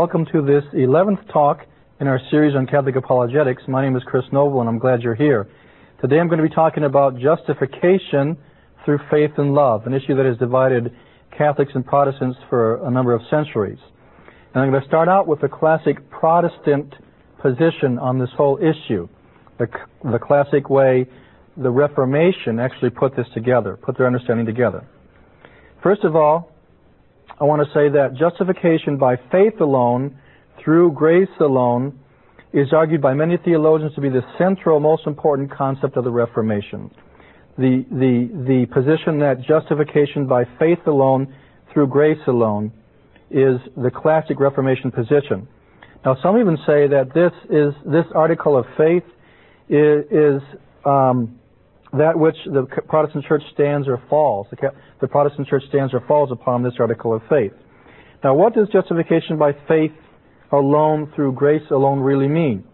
Welcome to this 11th talk in our series on Catholic apologetics. My name is Chris Noble, and I'm glad you're here. Today I'm going to be talking about justification through faith and love, an issue that has divided Catholics and Protestants for a number of centuries. And I'm going to start out with the classic Protestant position on this whole issue, the classic way the Reformation actually put this together, put their understanding together. First of all, I want to say that justification by faith alone, through grace alone, is argued by many theologians to be the central, most important concept of the Reformation. The position that justification by faith alone, through grace alone, is the classic Reformation position. Now, some even say that this article of faith is that which the Protestant Church stands or falls. The Protestant Church stands or falls upon this article of faith. Now, what does justification by faith alone, through grace alone, really mean?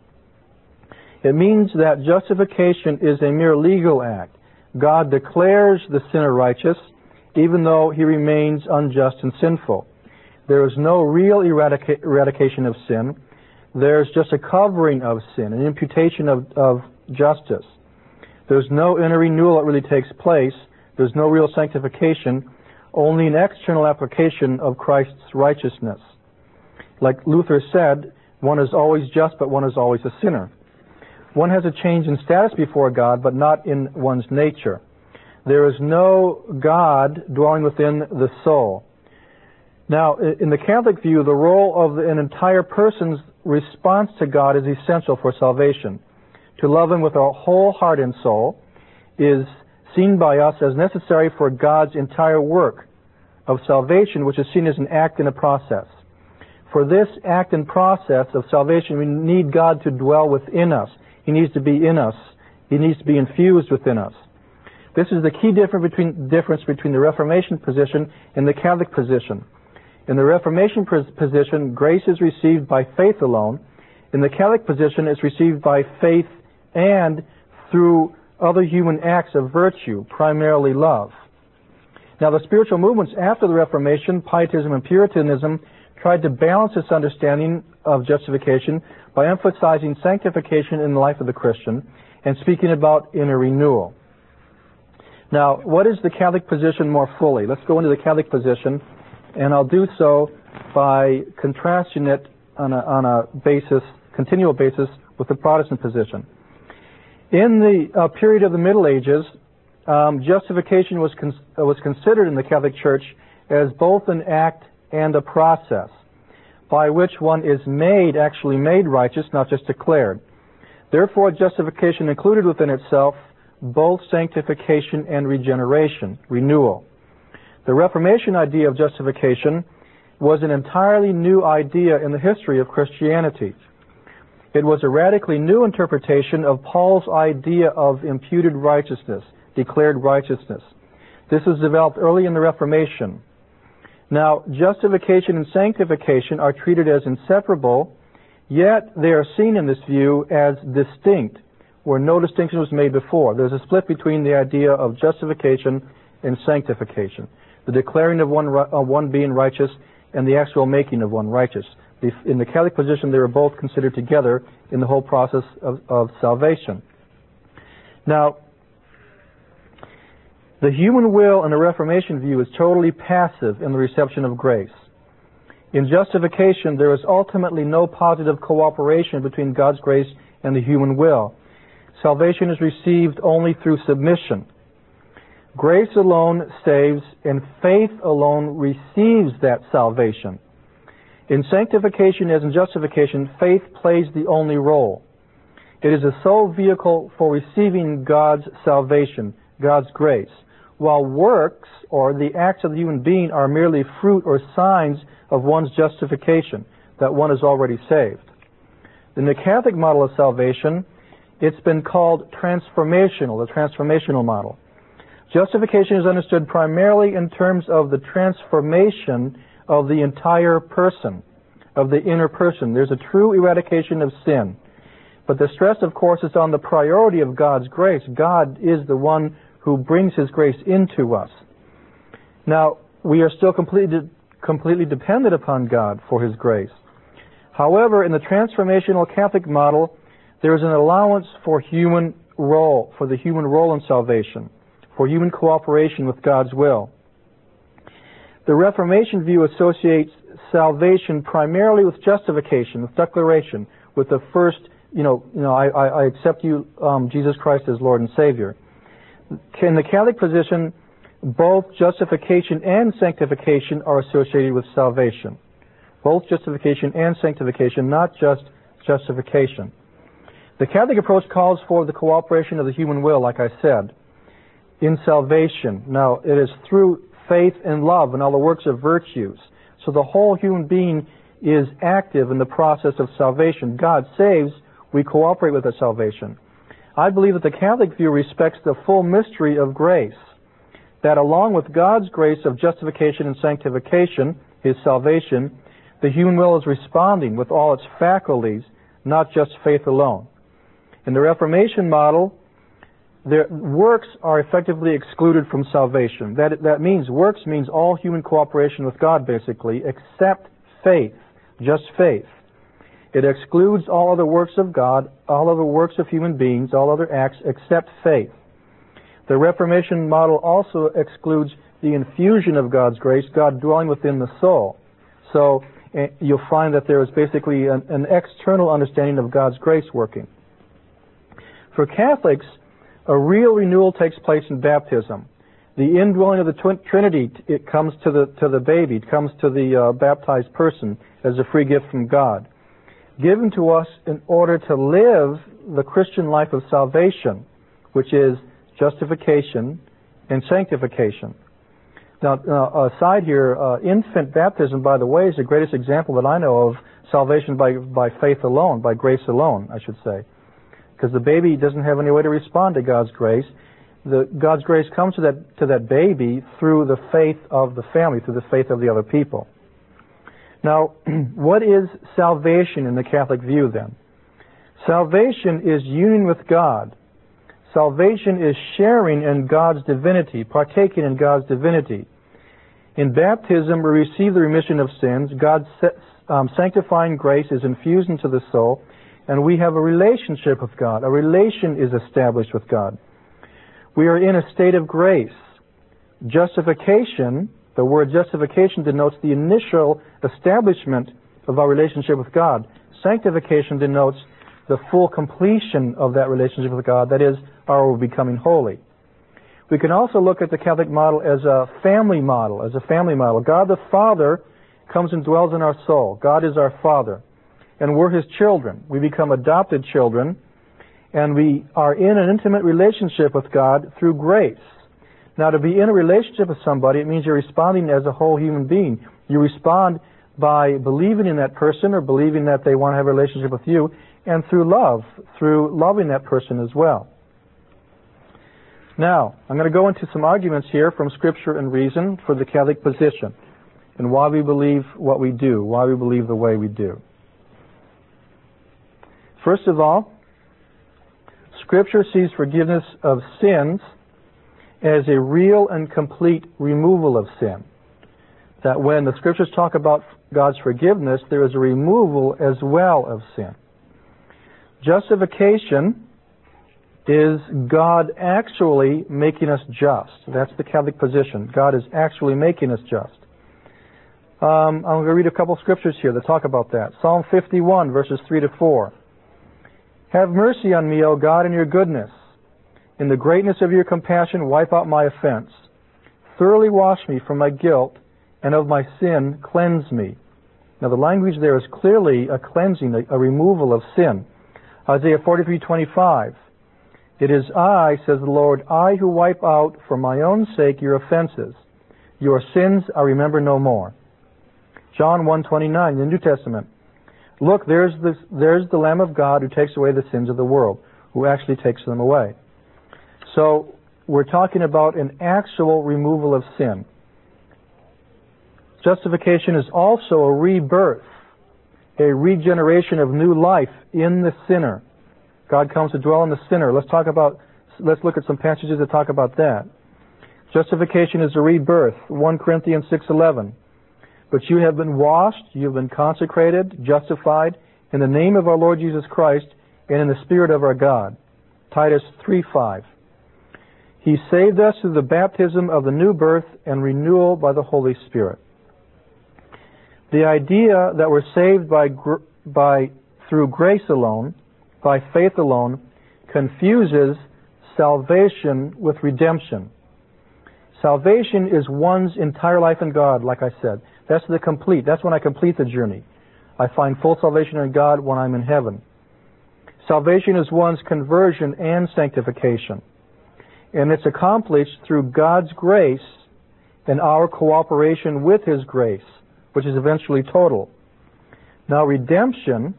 It means that justification is a mere legal act. God declares the sinner righteous, even though he remains unjust and sinful. There is no real eradication of sin. There's just a covering of sin, an imputation of justice. There's no inner renewal that really takes place. There's no real sanctification, only an external application of Christ's righteousness. Like Luther said, one is always just, but one is always a sinner. One has a change in status before God, but not in one's nature. There is no God dwelling within the soul. Now, in the Catholic view, the role of an entire person's response to God is essential for salvation. To love Him with our whole heart and soul is seen by us as necessary for God's entire work of salvation, which is seen as an act and a process. For this act and process of salvation, we need God to dwell within us. He needs to be in us. He needs to be infused within us. This is the key difference between the Reformation position and the Catholic position. In the Reformation position, grace is received by faith alone. In the Catholic position, it's received by faith and through other human acts of virtue, primarily love. Now, the spiritual movements after the Reformation, Pietism and Puritanism, tried to balance this understanding of justification by emphasizing sanctification in the life of the Christian and speaking about inner renewal. Now, what is the Catholic position more fully? Let's go into the Catholic position, and I'll do so by contrasting it on a continual basis with the Protestant position. In the period of the Middle Ages, justification was considered in the Catholic Church as both an act and a process by which one is actually made righteous, not just declared. Therefore, justification included within itself both sanctification and regeneration, renewal. The Reformation idea of justification was an entirely new idea in the history of Christianity. It was a radically new interpretation of Paul's idea of imputed righteousness, declared righteousness. This was developed early in the Reformation. Now, justification and sanctification are treated as inseparable, yet they are seen in this view as distinct, where no distinction was made before. There's a split between the idea of justification and sanctification, the declaring of one being righteous and the actual making of one righteous. In the Catholic position, they were both considered together in the whole process of salvation. Now, the human will in the Reformation view is totally passive in the reception of grace. In justification, there is ultimately no positive cooperation between God's grace and the human will. Salvation is received only through submission. Grace alone saves, and faith alone receives that salvation. In sanctification as in justification, faith plays the only role. It is a sole vehicle for receiving God's salvation, God's grace, while works, or the acts of the human being, are merely fruit or signs of one's justification, that one is already saved. In the Catholic model of salvation, it's been called transformational, the transformational model. Justification is understood primarily in terms of the transformation of the entire person, of the inner person. There's a true eradication of sin. But the stress, of course, is on the priority of God's grace. God is the one who brings His grace into us. Now, we are still completely dependent upon God for His grace. However, in the transformational Catholic model, there is an allowance for the human role in salvation, for human cooperation with God's will. The Reformation view associates salvation primarily with justification, with declaration, with the first, I accept you, Jesus Christ, as Lord and Savior. In the Catholic position, both justification and sanctification are associated with salvation. Both justification and sanctification, not just justification. The Catholic approach calls for the cooperation of the human will, like I said, in salvation. Now, it is through faith and love and all the works of virtues. So the whole human being is active in the process of salvation. God saves, we cooperate with the salvation. I believe that the Catholic view respects the full mystery of grace, that along with God's grace of justification and sanctification, His salvation, the human will is responding with all its faculties, not just faith alone. In the Reformation model, works are effectively excluded from salvation. That means works means all human cooperation with God, basically, except faith, just faith. It excludes all other works of God, all other works of human beings, all other acts except faith. The Reformation model also excludes the infusion of God's grace, God dwelling within the soul. So you'll find that there is basically an external understanding of God's grace working. For Catholics, a real renewal takes place in baptism. The indwelling of the Trinity, it comes to the baby, it comes to the baptized person as a free gift from God, given to us in order to live the Christian life of salvation, which is justification and sanctification. Now, aside here, infant baptism, by the way, is the greatest example that I know of salvation by faith alone, by grace alone, I should say. Because the baby doesn't have any way to respond to God's grace. God's grace comes to that baby through the faith of the family, through the faith of the other people. Now, what is salvation in the Catholic view then? Salvation is union with God. Salvation is sharing in God's divinity, partaking in God's divinity. In baptism, we receive the remission of sins. God's sanctifying grace is infused into the soul, and we have a relationship with God. A relation is established with God. We are in a state of grace. Justification, the word justification denotes the initial establishment of our relationship with God. Sanctification denotes the full completion of that relationship with God, that is, our becoming holy. We can also look at the Catholic model as a family model, God the Father comes and dwells in our soul. God is our Father. And we're His children. We become adopted children, and we are in an intimate relationship with God through grace. Now, to be in a relationship with somebody, it means you're responding as a whole human being. You respond by believing in that person or believing that they want to have a relationship with you, and through love, through loving that person as well. Now, I'm going to go into some arguments here from Scripture and reason for the Catholic position and why we believe what we do, why we believe the way we do. First of all, Scripture sees forgiveness of sins as a real and complete removal of sin. That when the Scriptures talk about God's forgiveness, there is a removal as well of sin. Justification is God actually making us just. That's the Catholic position. God is actually making us just. I'm going to read a couple scriptures here that talk about that. Psalm 51, verses 3 to 4. Have mercy on me, O God, in your goodness. In the greatness of your compassion, wipe out my offense. Thoroughly wash me from my guilt, and of my sin cleanse me. Now the language there is clearly a cleansing, a removal of sin. Isaiah 43:25. It is I, says the Lord, I who wipe out for my own sake your offenses. Your sins I remember no more. John 1:29, in the New Testament. Look, there's the Lamb of God who takes away the sins of the world, who actually takes them away. So we're talking about an actual removal of sin. Justification is also a rebirth, a regeneration of new life in the sinner. God comes to dwell in the sinner. Let's look at some passages that talk about that. Justification is a rebirth. 1 Corinthians 6:11. But you have been washed, you have been consecrated, justified, in the name of our Lord Jesus Christ and in the Spirit of our God. Titus 3:5. He saved us through the baptism of the new birth and renewal by the Holy Spirit. The idea that we're saved through grace alone, by faith alone, confuses salvation with redemption. Salvation is one's entire life in God, like I said. That's when I complete the journey. I find full salvation in God when I'm in heaven. Salvation is one's conversion and sanctification. And it's accomplished through God's grace and our cooperation with His grace, which is eventually total. Now, redemption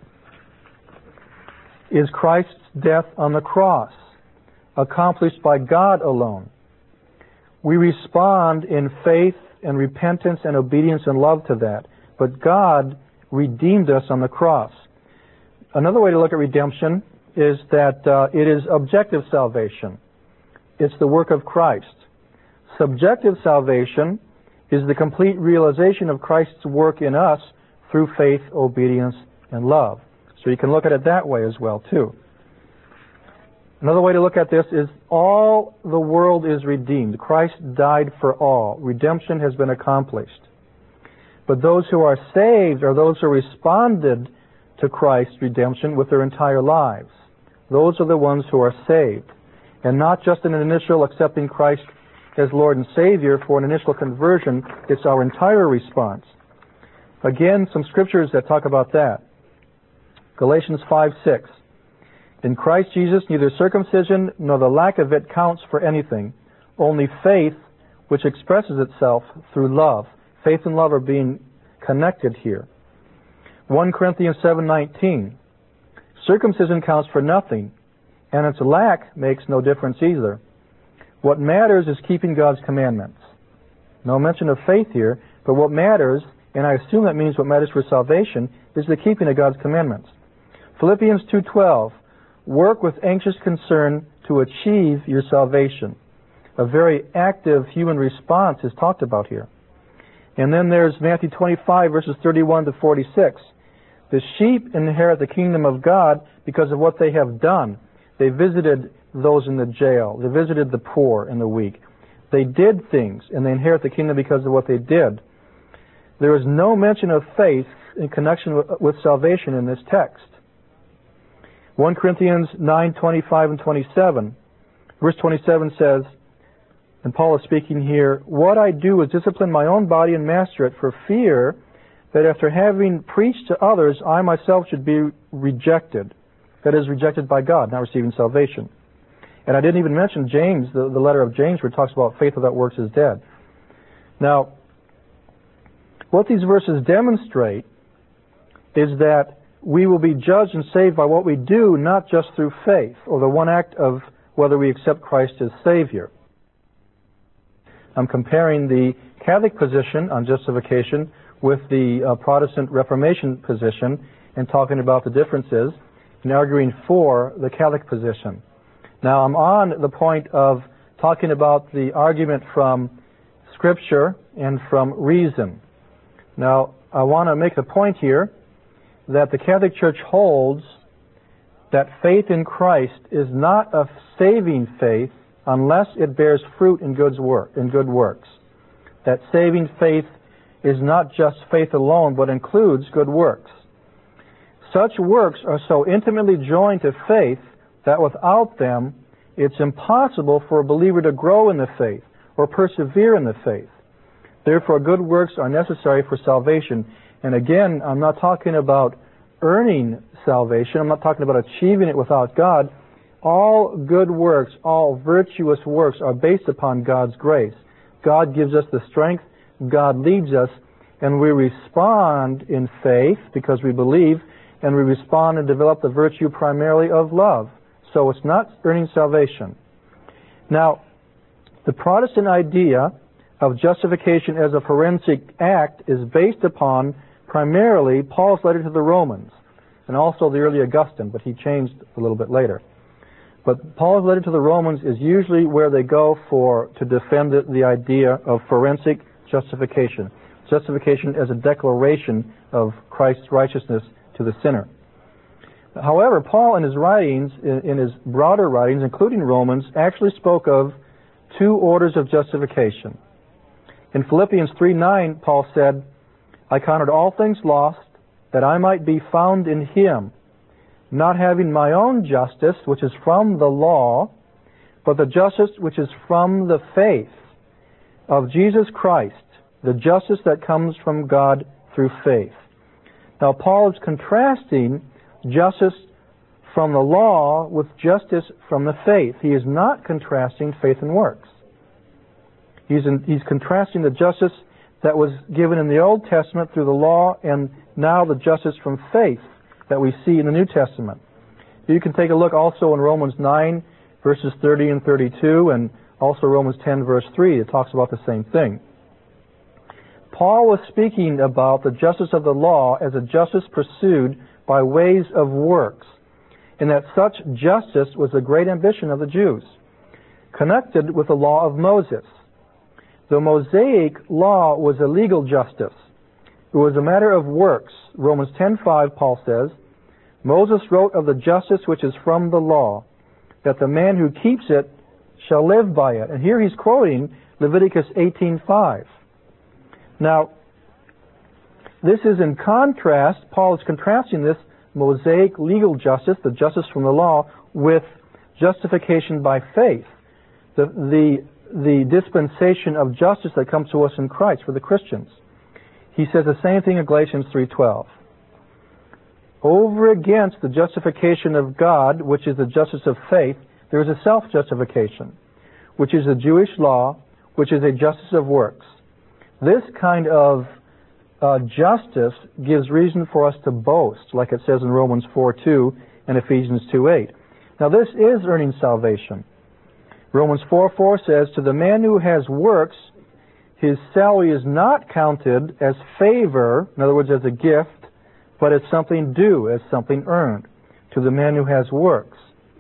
is Christ's death on the cross, accomplished by God alone. We respond in faith and repentance and obedience and love to that, but God redeemed us on the cross. Another way to look at redemption is that it is objective salvation. It's the work of Christ. Subjective salvation is the complete realization of Christ's work in us through faith, obedience, and love. So you can look at it that way as well, too. Another way to look at this is all the world is redeemed. Christ died for all. Redemption has been accomplished. But those who are saved are those who responded to Christ's redemption with their entire lives. Those are the ones who are saved. And not just an initial accepting Christ as Lord and Savior for an initial conversion. It's our entire response. Again, some scriptures that talk about that. Galatians 5:6. In Christ Jesus, neither circumcision nor the lack of it counts for anything. Only faith, which expresses itself through love. Faith and love are being connected here. 1 Corinthians 7:19. Circumcision counts for nothing, and its lack makes no difference either. What matters is keeping God's commandments. No mention of faith here, but what matters, and I assume that means what matters for salvation, is the keeping of God's commandments. Philippians 2:12. Work with anxious concern to achieve your salvation. A very active human response is talked about here. And then there's Matthew 25, verses 31 to 46. The sheep inherit the kingdom of God because of what they have done. They visited those in the jail. They visited the poor and the weak. They did things, and they inherit the kingdom because of what they did. There is no mention of faith in connection with salvation in this text. 1 Corinthians 9:25 and 27. Verse 27 says, and Paul is speaking here, what I do is discipline my own body and master it for fear that after having preached to others, I myself should be rejected. That is, rejected by God, not receiving salvation. And I didn't even mention James, the letter of James, where it talks about faith without works is dead. Now, what these verses demonstrate is that we will be judged and saved by what we do, not just through faith, or the one act of whether we accept Christ as Savior. I'm comparing the Catholic position on justification with the Protestant Reformation position and talking about the differences and arguing for the Catholic position. Now, I'm on the point of talking about the argument from Scripture and from reason. Now, I want to make a point here that the Catholic Church holds that faith in Christ is not a saving faith unless it bears fruit in good works. That saving faith is not just faith alone, but includes good works. Such works are so intimately joined to faith that without them, it's impossible for a believer to grow in the faith or persevere in the faith. Therefore, good works are necessary for salvation. And again, I'm not talking about earning salvation. I'm not talking about achieving it without God. All good works, all virtuous works are based upon God's grace. God gives us the strength, God leads us, and we respond in faith because we believe, and we respond and develop the virtue primarily of love. So it's not earning salvation. Now, the Protestant idea of justification as a forensic act is based upon primarily Paul's letter to the Romans, and also the early Augustine, but he changed a little bit later. But Paul's letter to the Romans is usually where they go to defend the idea of forensic justification. justification as a declaration of Christ's righteousness to the sinner. However, Paul in his writings, in his broader writings, including Romans, actually spoke of two orders of justification. In Philippians 3:9, Paul said, I counted all things lost, that I might be found in Him, not having my own justice, which is from the law, but the justice which is from the faith of Jesus Christ, the justice that comes from God through faith. Now, Paul is contrasting justice from the law with justice from the faith. He is not contrasting faith and works. He's contrasting the justice that was given in the Old Testament through the law and now the justice from faith that we see in the New Testament. You can take a look also in Romans 9, verses 30 and 32, and also Romans 10, verse 3. It talks about the same thing. Paul was speaking about the justice of the law as a justice pursued by ways of works, and that such justice was the great ambition of the Jews, connected with the law of Moses. The Mosaic law was a legal justice. It was a matter of works. Romans 10:5, Paul says, Moses wrote of the justice which is from the law, that the man who keeps it shall live by it. And here he's quoting Leviticus 18:5. Now, this is in contrast. Paul is contrasting this Mosaic legal justice, the justice from the law, with justification by faith, the dispensation of justice that comes to us in Christ for the Christians. He says the same thing in Galatians 3:12. Over against the justification of God, which is the justice of faith, there is a self-justification, which is the Jewish law, which is a justice of works. This kind of justice gives reason for us to boast, like it says in Romans 4:2 and Ephesians 2:8. Now this is earning salvation. Romans 4:4 says, to the man who has works, his salary is not counted as favor, in other words, as a gift, but as something due, as something earned, to the man who has works.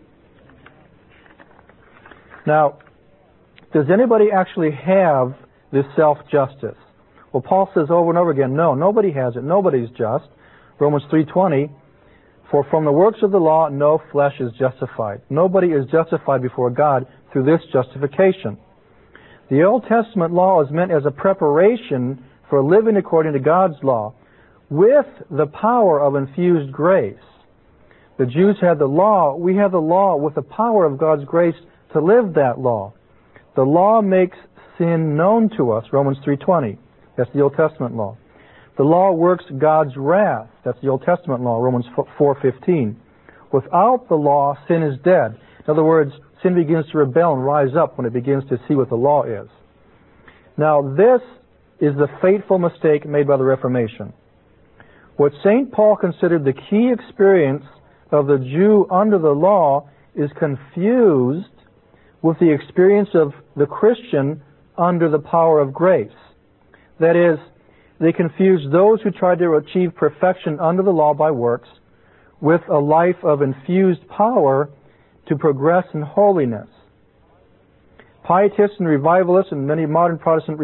Now, does anybody actually have this self-justice? Well, Paul says over and over again, no, nobody has it. Nobody's just. Romans 3:20, for from the works of the law, no flesh is justified. Nobody is justified before God through this justification. The Old Testament law is meant as a preparation for living according to God's law, with the power of infused grace. The Jews had the law. We have the law with the power of God's grace to live that law. The law makes sin known to us, Romans 3:20. That's the Old Testament law. The law works God's wrath. That's the Old Testament law, Romans 4:15. Without the law, sin is dead. In other words, sin begins to rebel and rise up when it begins to see what the law is. Now, this is the fateful mistake made by the Reformation. What St. Paul considered the key experience of the Jew under the law is confused with the experience of the Christian under the power of grace. That is, they confuse those who try to achieve perfection under the law by works with a life of infused power to progress in holiness. Pietists and revivalists and many modern Protestant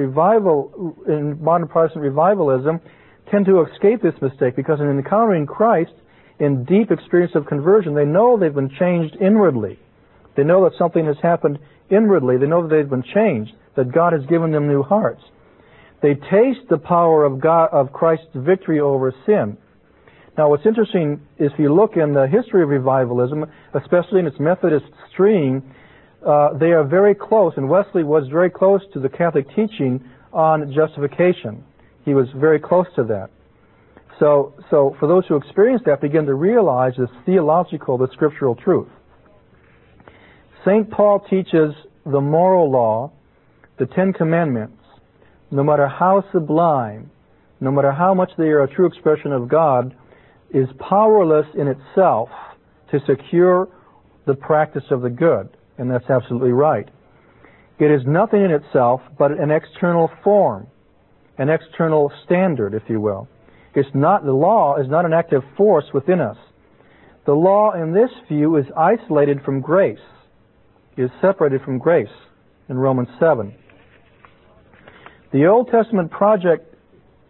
revivalism tend to escape this mistake because in encountering Christ in deep experience of conversion, they know they've been changed inwardly. They know that something has happened inwardly. They know that they've been changed, that God has given them new hearts. They taste the power of God, of Christ's victory over sin. Now, what's interesting is if you look in the history of revivalism, especially in its Methodist stream, they are very close, and Wesley was very close to the Catholic teaching on justification. He was very close to that. So for those who experience that, begin to realize this theological, the scriptural truth. St. Paul teaches the moral law, the Ten Commandments, no matter how sublime, no matter how much they are a true expression of God, is powerless in itself to secure the practice of the good. And that's absolutely right. It is nothing in itself but an external form, an external standard, if you will. It's not, the law is not an active force within us. The law in this view is isolated from grace, is separated from grace in Romans 7. The Old Testament project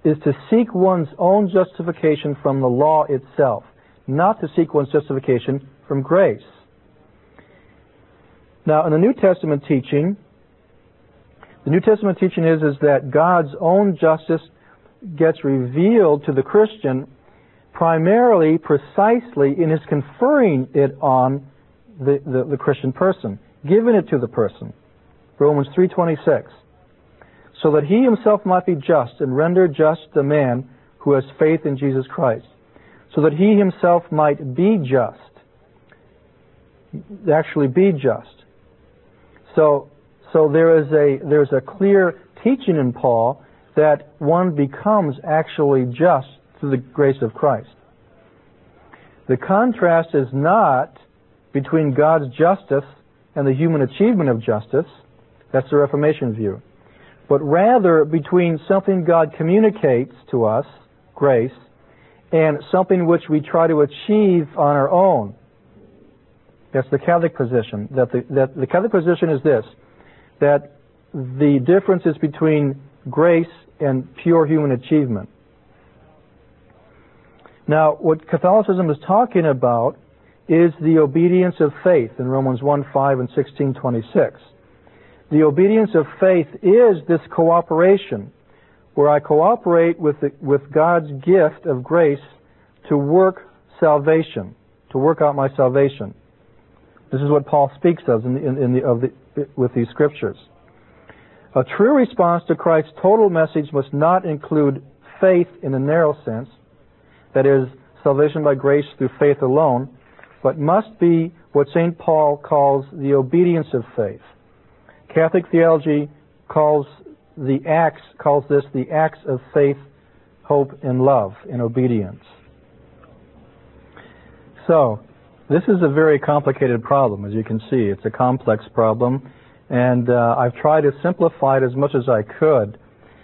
is to seek one's own justification from the law itself, not to seek one's justification from grace. Now, in the New Testament teaching, is that God's own justice gets revealed to the Christian primarily, precisely in His conferring it on the Christian person, giving it to the person. Romans 3:26. So that He Himself might be just and render just the man who has faith in Jesus Christ. So that He Himself might be just. Actually be just. So there's a clear teaching in Paul that one becomes actually just through the grace of Christ. The contrast is not between God's justice and the human achievement of justice. That's the Reformation view. But rather between something God communicates to us, grace, and something which we try to achieve on our own. That's the Catholic position. That the Catholic position is this, that the difference is between grace and pure human achievement. Now, what Catholicism is talking about is the obedience of faith in Romans 1:5 and 16:26. The obedience of faith is this cooperation, where I cooperate with God's gift of grace to work salvation, to work out my salvation. This is what Paul speaks of with these scriptures. A true response to Christ's total message must not include faith in a narrow sense, that is, salvation by grace through faith alone, but must be what St. Paul calls the obedience of faith. Catholic theology calls this the acts of faith, hope, and love in obedience. So, this is a very complicated problem, as you can see. It's a complex problem, and I've tried to simplify it as much as I could.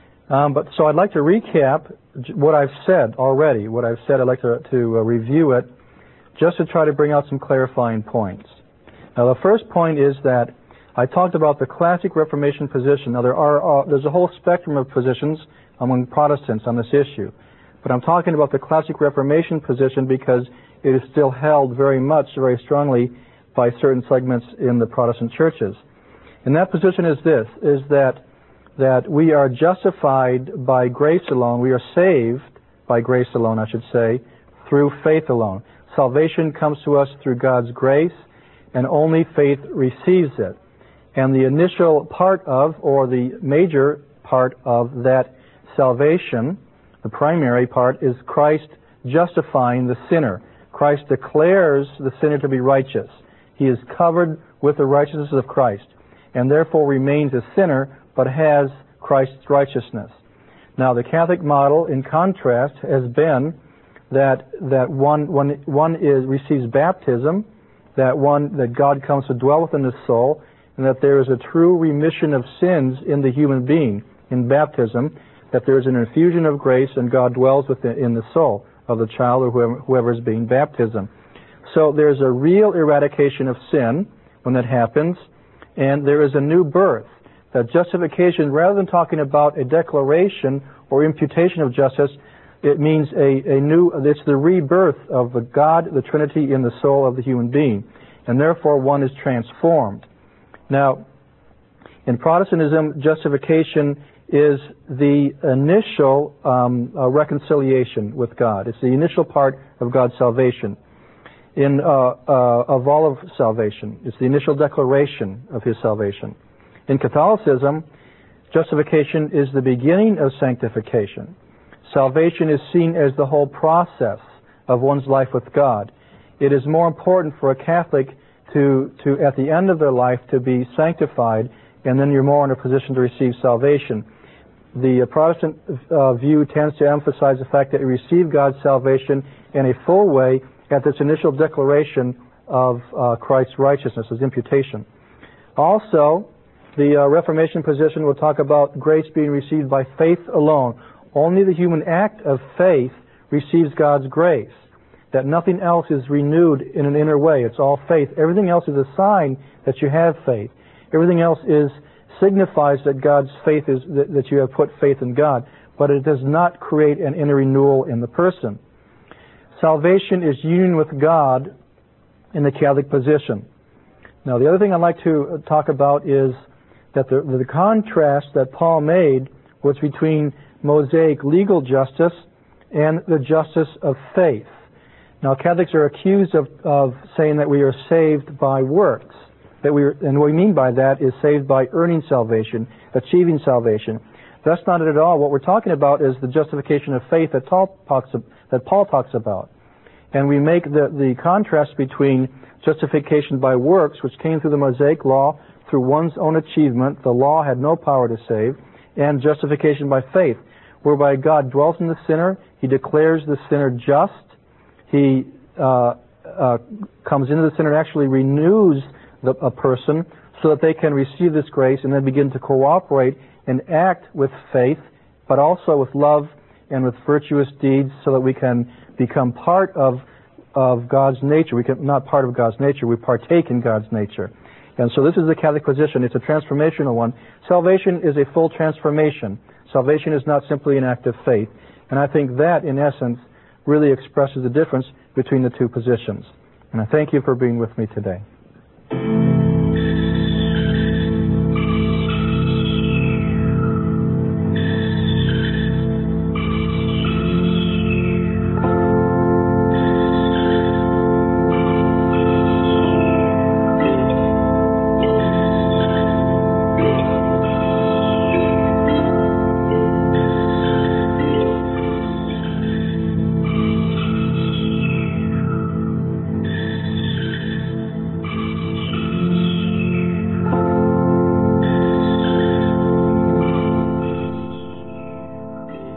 So I'd like to recap what I've said already. I'd like to review it, just to try to bring out some clarifying points. Now, the first point is that I talked about the classic Reformation position. Now, there's a whole spectrum of positions among Protestants on this issue. But I'm talking about the classic Reformation position because it is still held very strongly by certain segments in the Protestant churches. And that position is this, is that we are justified by grace alone, we are saved by grace alone, I should say, through faith alone. Salvation comes to us through God's grace, and only faith receives it. And the initial part of, or the major part of that salvation, the primary part, is Christ justifying the sinner. Christ declares the sinner to be righteous. He is covered with the righteousness of Christ, and therefore remains a sinner, but has Christ's righteousness. Now, the Catholic model, in contrast, has been that one receives baptism, that God comes to dwell within the soul, and that there is a true remission of sins in the human being in baptism, that there is an infusion of grace and God dwells in the soul of the child or whoever is being baptized. So there's a real eradication of sin when that happens, and there is a new birth. That justification, rather than talking about a declaration or imputation of justice, it means it's the rebirth of the God, the Trinity in the soul of the human being, and therefore one is transformed. Now, in Protestantism, justification is the initial reconciliation with God. It's the initial part of God's salvation. Of all of salvation. It's the initial declaration of His salvation. In Catholicism, justification is the beginning of sanctification. Salvation is seen as the whole process of one's life with God. It is more important for a Catholic to at the end of their life to be sanctified, and then you're more in a position to receive salvation. The Protestant view tends to emphasize the fact that you receive God's salvation in a full way at this initial declaration of Christ's righteousness as imputation. Also, the Reformation position will talk about grace being received by faith alone. Only the human act of faith receives God's grace. That nothing else is renewed in an inner way. It's all faith. Everything else is a sign that you have faith. Everything else signifies that God's faith is that you have put faith in God. but it does not create an inner renewal in the person. Salvation is union with God in the Catholic position. Now, the other thing I'd like to talk about is that the contrast that Paul made was between Mosaic legal justice and the justice of faith. Now, Catholics are accused of saying that we are saved by works. And what we mean by that is saved by earning salvation, achieving salvation. That's not it at all. What we're talking about is the justification of faith that Paul talks about. And we make the contrast between justification by works, which came through the Mosaic law, through one's own achievement, the law had no power to save, and justification by faith, whereby God dwells in the sinner, He declares the sinner just, He comes into the sinner and actually renews a person so that they can receive this grace and then begin to cooperate and act with faith, but also with love and with virtuous deeds so that we can become part of God's nature. Not part of God's nature, we partake in God's nature. And so this is the Catholic position. It's a transformational one. Salvation is a full transformation. Salvation is not simply an act of faith. And I think that, in essence, really expresses the difference between the two positions. And I thank you for being with me today.